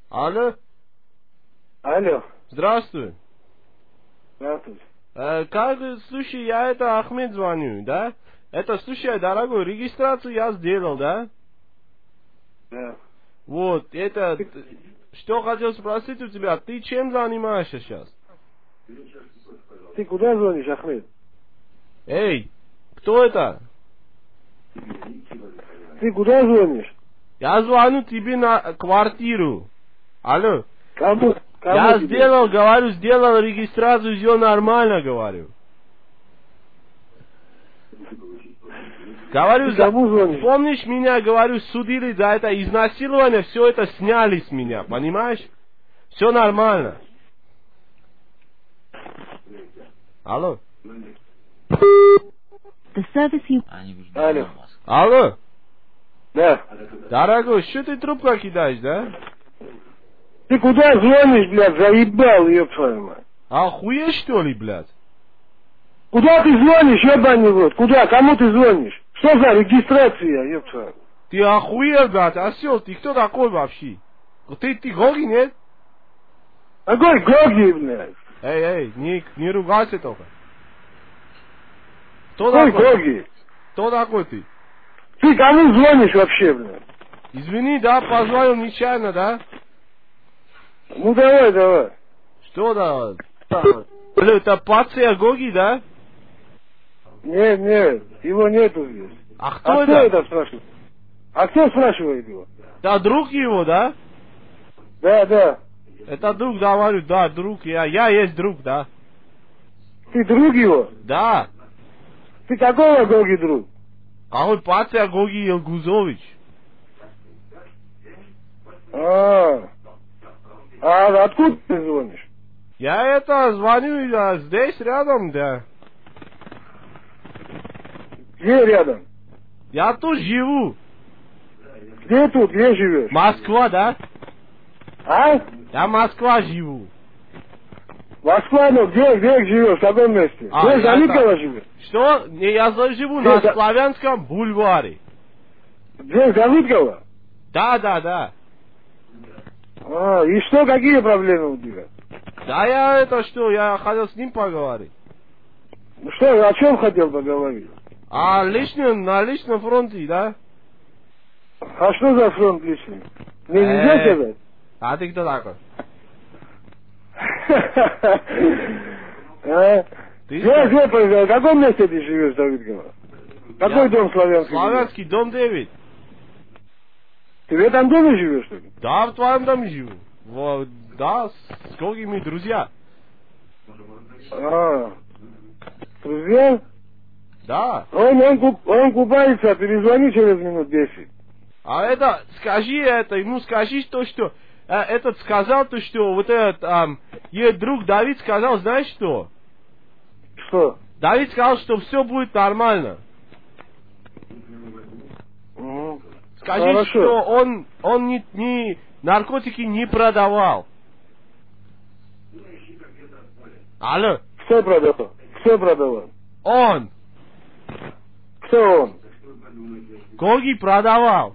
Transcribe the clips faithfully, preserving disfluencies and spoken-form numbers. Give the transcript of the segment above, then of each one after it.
Алло. Алло. Здравствуй. Здравствуйте. Э, как, слушай, я это Ахмед звоню, да? Это, слушай, дорогой, регистрацию я сделал, да? Да. Вот, это, что хотел спросить у тебя, ты чем занимаешься сейчас? Ты куда звонишь, Ахмед? Эй, кто это? Ты куда звонишь? Я звоню тебе на квартиру. Алло. Кому? Кому Я тебе? сделал, говорю, сделал регистрацию, все нормально, говорю. Говорю, Ты кому звонишь? помнишь меня, говорю, судили за это изнасилование, все это сняли с меня, понимаешь? Все нормально. Алло. The service you... Алло. Алло. Да. Дорогой, что ты трубку кидаешь, да? Ты куда звонишь, блядь, заебал, ёб твою мать. Охуеть, что ли, блядь? Куда ты звонишь, ебаный вот? Куда? Кому ты звонишь? Что за регистрация, ёб твою? Ты охуел, блядь, осел, ты кто такой вообще? Ты, ты Гоги, нет? Какой Гоги, блядь? Эй, эй, не, не ругайся только. Кто Какой такой? Гоги? Кто такой ты? Ты кому звонишь вообще, блядь? Извини, да, позвонил нечаянно, да? Ну давай, давай. Что да? Алло, это пация Гоги, да? Нет, нет, его нету здесь. А кто А это? кто это спрашивает? А кто спрашивает его? Да, друг его, да? Да, да. Это друг, да, говорю, да, друг, я, я есть друг, да. Ты друг его? Да. Ты какого Гоги друг? Какой пация Гоги Елгузович? А, а откуда ты звонишь? Я это звоню, я здесь рядом, да. Где рядом? Я тут живу. Где тут? Где живешь? Москва, да? А? Я Москва живу. Москва, ну где, где живешь? В каком месте? А, Где я Заликова так- живет? Что? Не, я живу Где на за- Славянском бульваре. Где Заликова? Да, да, да. А, и что, какие проблемы у тебя? Да я это что, я хотел с ним поговорить. Ну что, о чем хотел поговорить? А личным, на личном фронте, да? А что за фронт личный? Мне нельзя Э. сказать? А ты кто такой? А? Ты Где, где, в каком месте ты живешь, Давидкова? Какой Я- дом славянский? Славянский дом девять. Ты в этом доме живешь, что ли? Да, в твоем доме живу. Вот, да, с какими друзья. А, друзья? Да. Он, он, куп- он купается, перезвони через минут десять. А это, скажи это, ему скажи то, что э, этот сказал то, что вот этот, эм, ее друг Давид сказал, знаешь что? Что? Давид сказал, что все будет нормально. Угу. Скажи, Хорошо. что он, он не, не, наркотики не продавал. Алло, Кто продавал? Кто продавал? он, Кто он? Гоги продавал.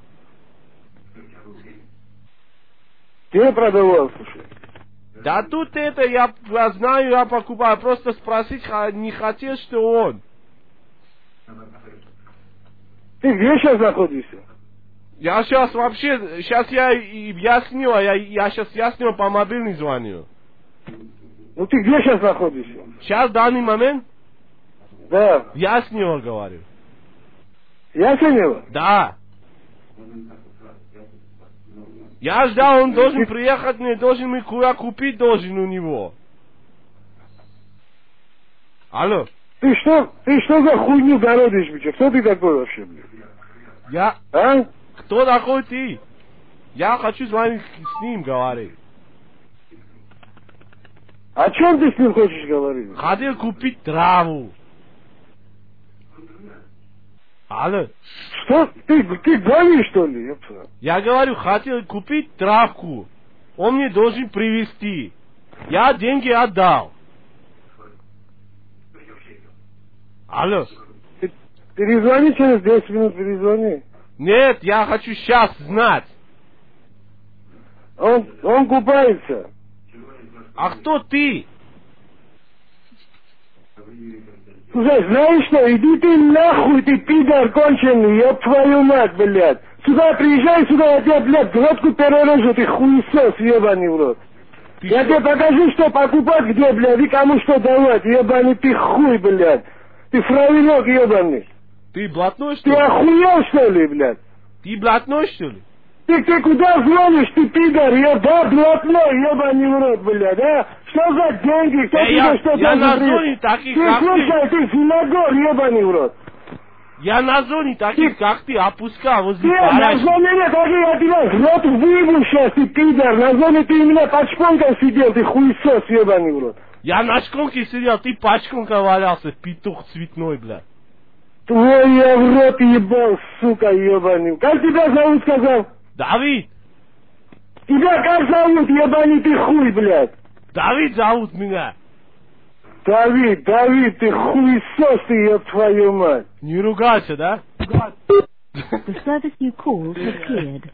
Ты продавал, слушай. Да тут это, я, я знаю, я покупаю, просто спросить ха- не хотел, что он. Ты где сейчас находишься? Я сейчас вообще, сейчас я и объясню, а я, я сейчас ясню по мобильному звоню. Ну ты где сейчас находишься? Сейчас, в данный момент, Да. ясню говорю. Ясенева? Да. Я ждал, он должен приехать, мне должен мне куда купить должен у него. Алло. Ты что, ты что за хуйню городишь, блядь? Кто ты такой вообще, блядь? Я... А? Кто такой ты? Я хочу звонить с ним говорить. О чем ты с ним хочешь говорить? Хотел купить траву. Алло. Что? Ты, ты гонишь, что ли? Ёпта? Я говорю, хотел купить травку. Он мне должен привезти. Я деньги отдал. Алло. Ты перезвони через десять минут, перезвони. Нет, я хочу сейчас знать. Он, он купается. А кто ты? Слушай, знаешь что, иди ты нахуй, ты пидор конченый, ёб твою мать, блядь. Сюда приезжай, сюда, я тебя, блядь, глотку перережу, ты хуесос, ебаный в рот. Ты Я что? тебе покажу, что покупать где, блядь, и кому что давать, ебаный ты хуй, блядь. Ты фравелек ебаный. Ты блатной, что Ты ли? охуел, что ли, блядь? Ты блатной, что ли? Ты, ты куда звонишь, ты пидор, я, да, блатной, ебаный в рот, блядь, а? Что за деньги, кто Э, тебе я- что я на должен зоне при- таких, Ты как ты. слушай, ты финагор, ебаный в рот. Я на зоне таких, как ты, опускал возле Ты, на параши. зоне нет, такие, я тебя в рот выебу сейчас, ты пидор, на зоне ты у меня под шпонкой сидел, ты хуесос, ебаный в рот. Я на шконке сидел, ты под шконкой валялся, петух цветной, бля. Твой я в рот ебал, сука, ебаный. Как тебя зовут, сказал? Давид! Тебя как зовут, ебаный ты хуй, блядь? Давид зовут меня. Давид, Давид, ты хуесос, ты, еб твою мать. Не ругайся, да? The service you called has cleared.